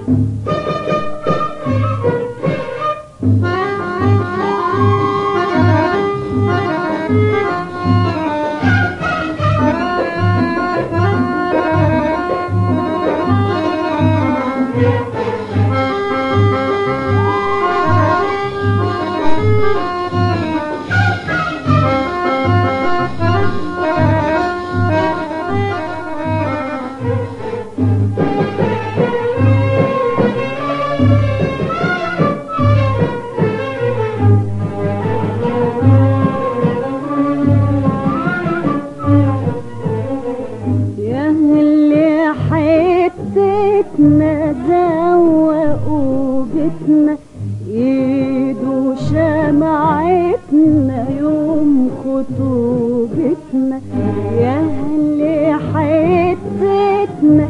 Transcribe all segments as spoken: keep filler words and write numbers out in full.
زوقوا بيتنا ايدوا شمعتنا يوم خطوبتنا، يا اهل حتتنا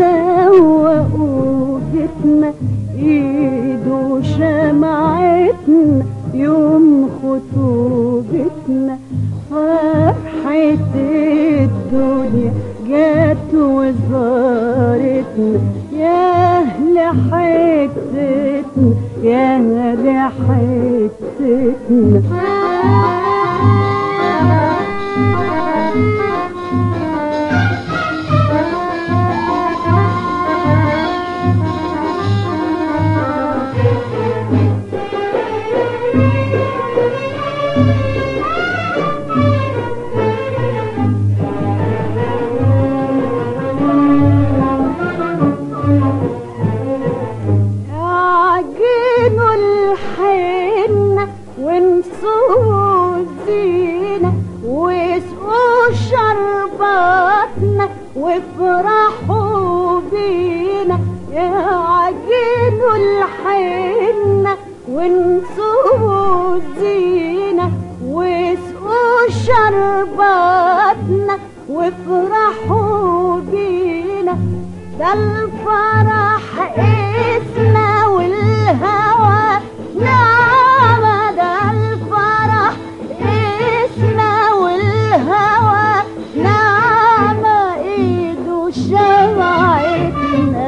زوقوا بيتنا ايدوا شمعتنا يوم خطوبتنا. فرحة الدنيا جت وزارتنا، يا اهل حتتنا يا اهل حتتنا. وانسوا الزينة واسقوا شرباتنا وافرحوا بينا، عجنوا الحنة وانسوا الزينة واسقوا شرباتنا وافرحوا بينا. ده الفرح اسمه والهوى نعمة، ده الفرح اسمه والهوى نعمة. ايدوا شمعتنا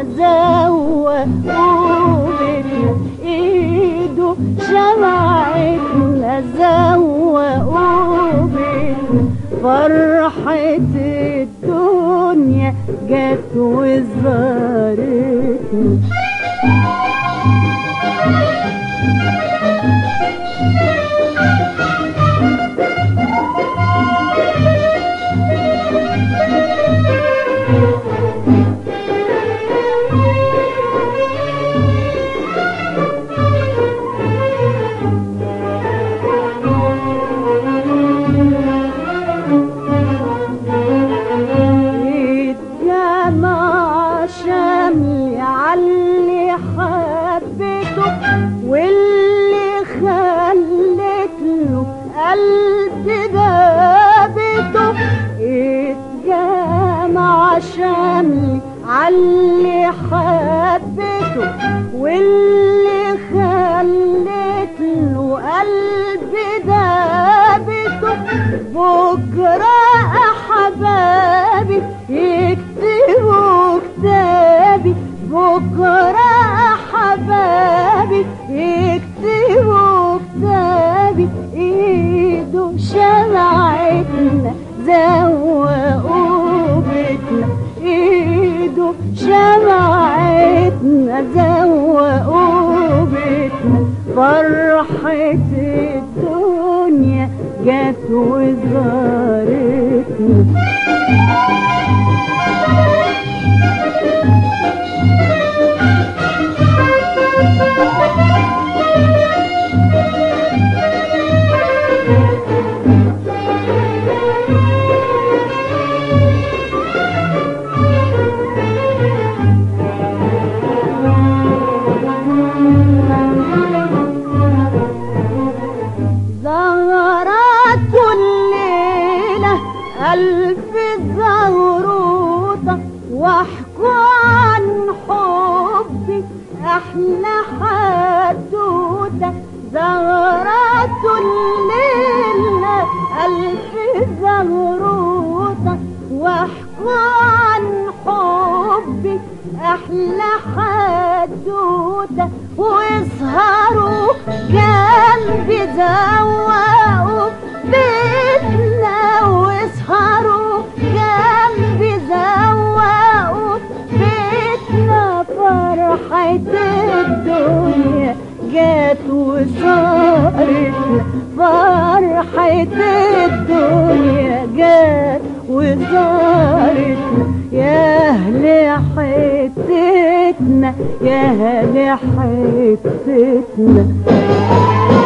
زوقوا بيتنا، ايدوا شمعتنا زوقوا بيتنا. فرحة الدنيا جت وزارتنا. واللي خلت له قلب دابته اتجمع شملي عاللي حبته، واللي خلت له قلب دابته. بكرة أحبابي يكتبوا كتابي، بكرة أحبابي يكتبوا كتابي. ايدوا شمعتنا زوقوا بيتنا، ايدوا شمعتنا زوقوا بيتنا. فرحة الدنيا جت وزارتنا. زهرات الليلة ألف زهروطة واحكوا عن حبي أحلى حدوتة. زهرات الليلة ألف زهروطة واحكوا عن حبي احلى حدوته، واسهروا جنبي زوقوا بيتنا، واسهروا جنبي زوقوا بيتنا. فرحة الدنيا جات وصارتنا، فرحة الدنيا جات وصارتنا. يا أهل حتتنا، يا أهل حتتنا.